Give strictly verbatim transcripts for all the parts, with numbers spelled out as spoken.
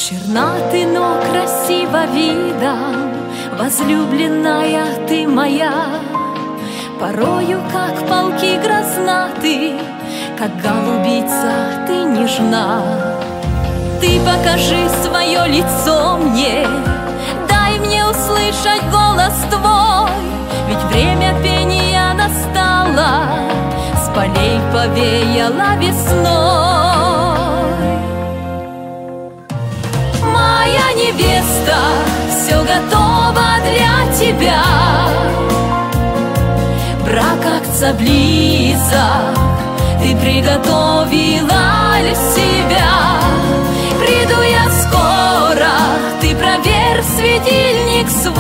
Черна ты, но красиво видом, возлюбленная ты моя. Порою, как полки грознаты, как голубица ты нежна. Ты покажи свое лицо мне, дай мне услышать голос твой, ведь время пения настало, с полей повеяло весной. Моя невеста, все готово для тебя. Брак акция близок, ты приготовила для себя. Приду я скоро, ты проверь светильник свой.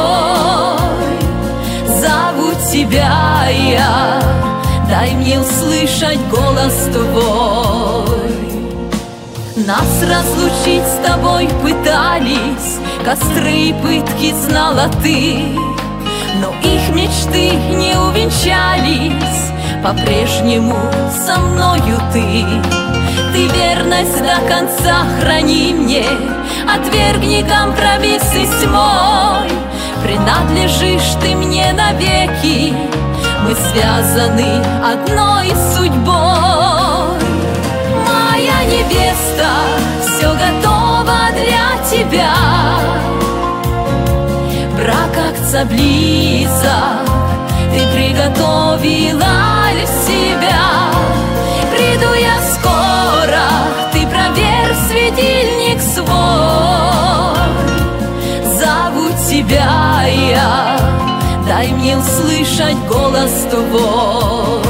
Зову тебя я, дай мне услышать голос твой. Нас разлучить с тобой пытались, костры и пытки знала ты, но их мечты не увенчались, по-прежнему со мною ты. Ты верность до конца храни мне, отвергни компромисс и мой. Принадлежишь ты мне навеки, мы связаны одной судьбой. Моя невеста, все готово для тебя. Брак акция близок, ты приготовила для себя. Приду я скоро, ты проверь светильник свой. Зову тебя я, дай мне услышать голос твой.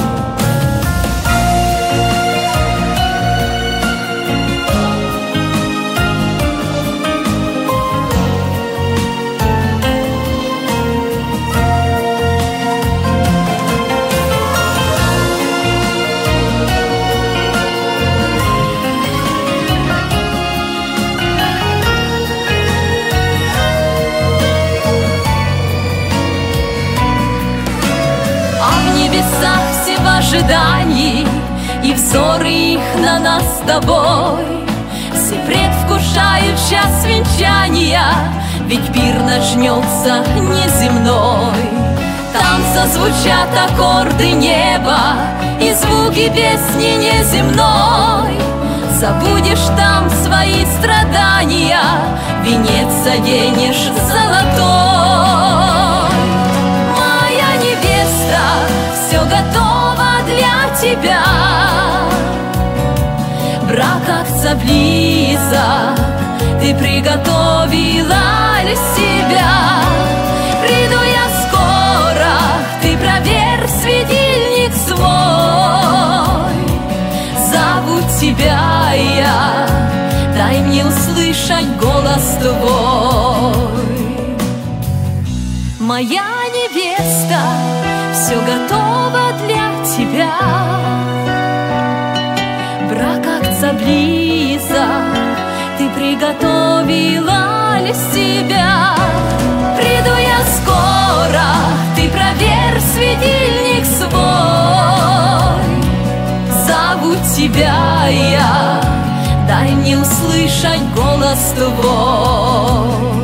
Все в ожидании, и взоры их на нас с тобой. Все предвкушают час венчания, ведь пир начнется неземной. Там зазвучат аккорды неба и звуки песни неземной. Забудешь там свои страдания, венец оденешь золотой. Все готово для тебя. Брак акция близок, ты приготовила для себя. Приду я скоро, ты проверь светильник свой. Зову тебя я, дай мне услышать голос твой. Моя невеста, все готово для тебя. Брак акция близок, ты приготовила для себя. Приду я скоро, ты проверь светильник свой. Зову тебя я, дай мне услышать голос твой.